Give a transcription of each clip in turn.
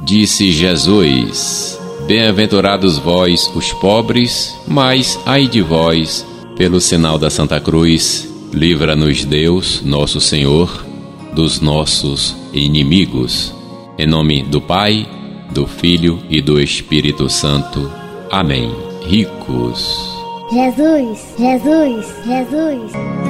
Disse Jesus: Bem-aventurados vós, os pobres, mas ai de vós, pelo sinal da Santa Cruz, livra-nos Deus, nosso Senhor, dos nossos inimigos. Em nome do Pai, do Filho e do Espírito Santo. Amém. Ricos. Jesus, Jesus, Jesus.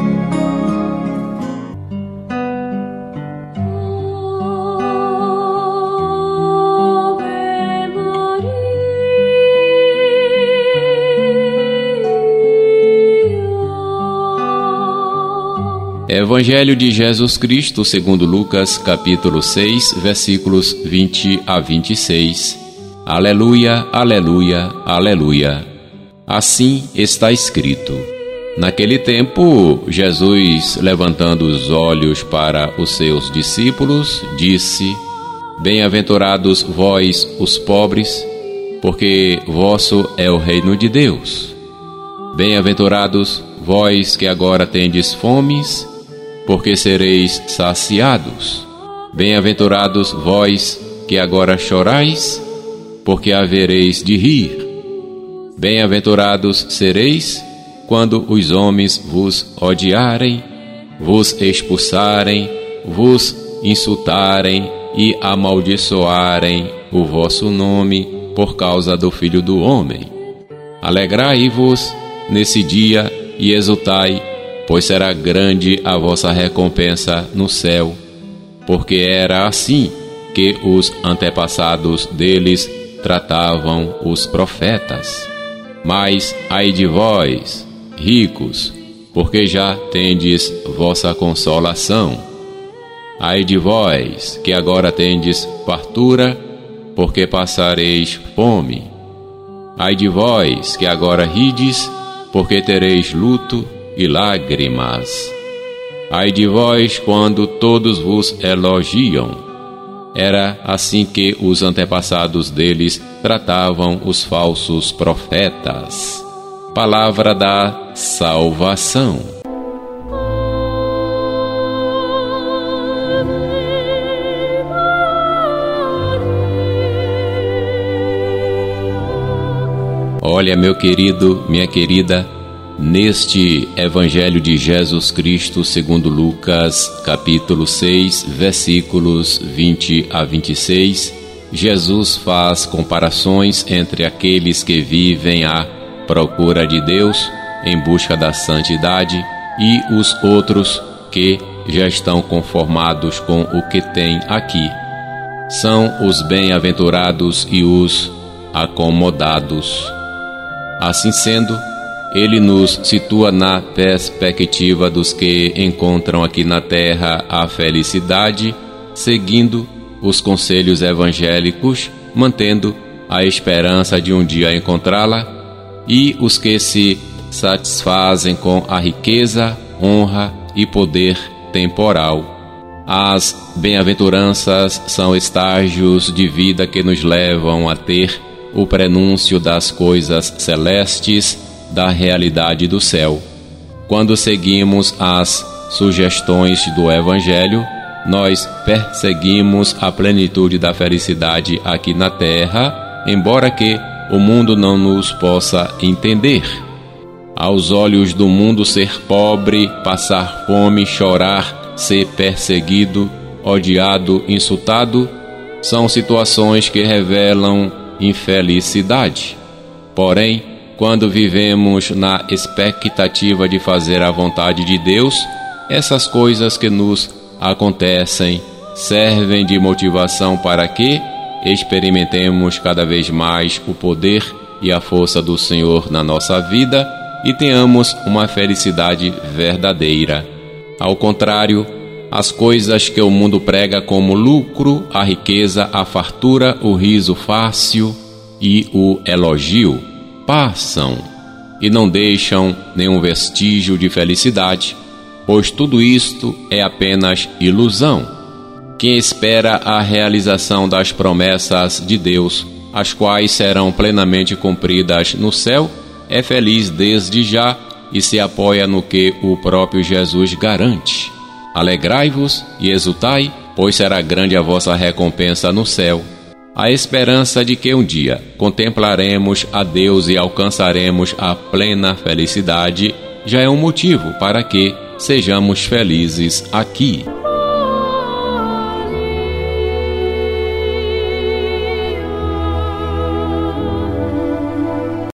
Evangelho de Jesus Cristo segundo Lucas, capítulo 6, versículos 20 a 26. Aleluia, aleluia, aleluia. Assim está escrito. Naquele tempo, Jesus, levantando os olhos para os seus discípulos, disse: Bem-aventurados vós, os pobres, porque vosso é o reino de Deus. Bem-aventurados vós que agora tendes fomes, porque sereis saciados. Bem-aventurados vós que agora chorais, porque havereis de rir. Bem-aventurados sereis quando os homens vos odiarem, vos expulsarem, vos insultarem e amaldiçoarem o vosso nome por causa do Filho do Homem. Alegrai-vos nesse dia e exultai, pois será grande a vossa recompensa no céu, porque era assim que os antepassados deles tratavam os profetas. Mas ai de vós, ricos, porque já tendes vossa consolação. Ai de vós, que agora tendes fartura, porque passareis fome. Ai de vós, que agora rides, porque tereis luto e lágrimas. Ai de vós quando todos vos elogiam. Era assim que os antepassados deles tratavam os falsos profetas. Palavra da salvação. Olha, meu querido, minha querida, neste Evangelho de Jesus Cristo segundo Lucas, capítulo 6, versículos 20 a 26, Jesus faz comparações entre aqueles que vivem à procura de Deus, em busca da santidade, e os outros que já estão conformados com o que têm aqui. São os bem-aventurados e os acomodados. Assim sendo, ele nos situa na perspectiva dos que encontram aqui na terra a felicidade, seguindo os conselhos evangélicos, mantendo a esperança de um dia encontrá-la, e os que se satisfazem com a riqueza, honra e poder temporal. As bem-aventuranças são estágios de vida que nos levam a ter o prenúncio das coisas celestes, da realidade do céu. Quando seguimos as sugestões do Evangelho, nós perseguimos a plenitude da felicidade aqui na terra, embora que o mundo não nos possa entender. Aos olhos do mundo, ser pobre, passar fome, chorar, ser perseguido, odiado, insultado, são situações que revelam infelicidade. Porém, quando vivemos na expectativa de fazer a vontade de Deus, essas coisas que nos acontecem servem de motivação para que experimentemos cada vez mais o poder e a força do Senhor na nossa vida e tenhamos uma felicidade verdadeira. Ao contrário, as coisas que o mundo prega como lucro, a riqueza, a fartura, o riso fácil e o elogio passam e não deixam nenhum vestígio de felicidade, pois tudo isto é apenas ilusão. Quem espera a realização das promessas de Deus, as quais serão plenamente cumpridas no céu, é feliz desde já e se apoia no que o próprio Jesus garante. Alegrai-vos e exultai, pois será grande a vossa recompensa no céu, A esperança de que um dia contemplaremos a Deus e alcançaremos a plena felicidade já é um motivo para que sejamos felizes aqui.